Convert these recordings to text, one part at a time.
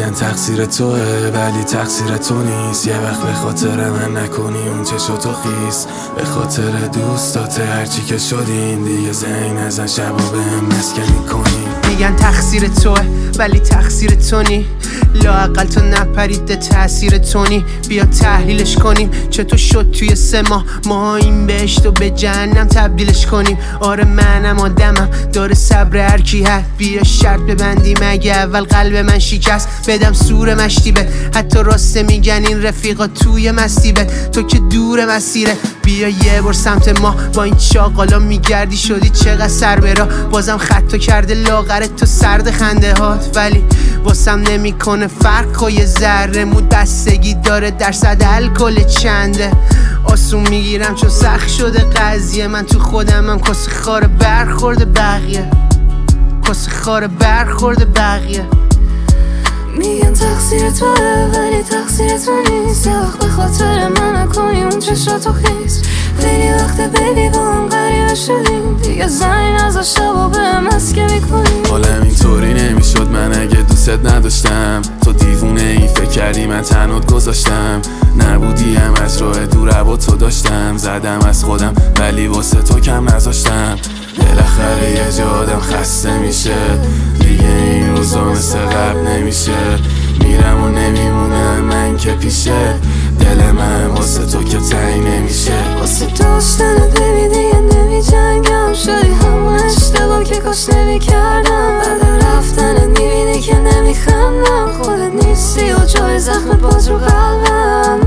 میگن تقصیر توه ولی تقصیر تو نیست. یه وقت به خاطر من نکنی اون چشاتو خیس، به خاطر دوستات هرچی که شدین دیگه زنگ نزن شبا بهم مسکنی کنی. میگن تقصیر توه ولی تقصیر تو نی، لااقل تو نپریده تأثیر تونی. بیا تحلیلش کنیم چطور شد توی 3 ماه ما این بهشت و به جهنم تبدیلش کنیم. آره منم آدمم داره صبر هر کی هست، بیا شرط ببندیم اگه اول قلب من شکست بدم سور مشتیبه. حتی راسته میگن این رفیقا توی مستیبه، تو که دور مسیره. بیا یه بار سمت ما با این چاقالا میگردی شدی چقدر سر برا، بازم خطا کرده لاغرت تو سرد خنده هات، ولی واسم نمیکنه فرق و یه ذره مو بستگی داره درصد الکل چنده. آسون میگیرم چون سخت شده قضیه، من تو خودمم کاسه خار برخورد بقیه، کاسه خار برخورد بقیه. میگن تقصیر توه ولی تقصیر تو نیست، یه وقت به خاطر من نکنی اون چشاتو خیس. خیلی وقت بیبی با هم غریبه شدیم، دیگه زنگ نزا شبا بهم مسکه میکنیم. حالم اینطوری نمیشد من اگه دوست نداشتم، تو دیوونه ای فکر کردی من تنهات گذاشتم. نبودیم از راه دور با تو داشتم، زدم از خودم ولی واسه تو کم نذاشتم. بالاخره یه جا آدم خسته میشه دیگه، این روزا مثل قبل نمیشه. میرم و نمیمونه من که پیشه، دل من واسه تو که تنگ نمیشه. واسه داشتنت بیبی دیگه نمی جنگم، شدی همون اشتباه که کاش نمی کردم. بعد رفتنت میبینی که نمی خندم، خودت نیستی و جای زخم باز رو قلبم.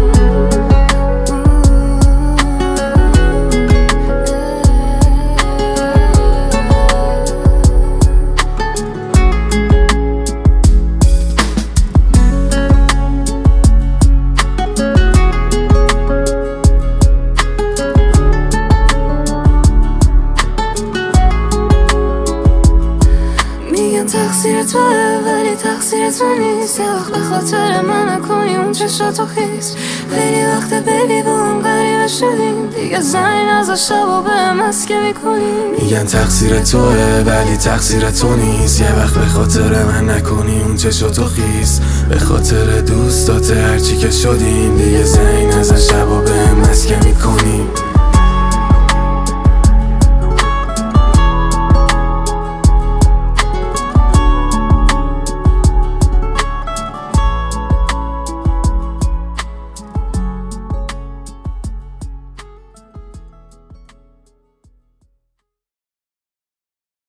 تقصیر توه ولی تقصیر تو نیست، یه وقت به خاطر من نکنی اون چشاتو خیس. خیلی وقت بیبی با هم غریبه شدیم، دیگه زنگ نزا شبا بهم مسکه میکنیم. میگن تقصیر توه ولی تقصیر تو نیست، یه وقت به خاطر من نکنی اون چشاتو خیس. به خاطر دوستات هرچی که شدیم دیگه زنگ نزن شبا بهم مسکه میکنیم.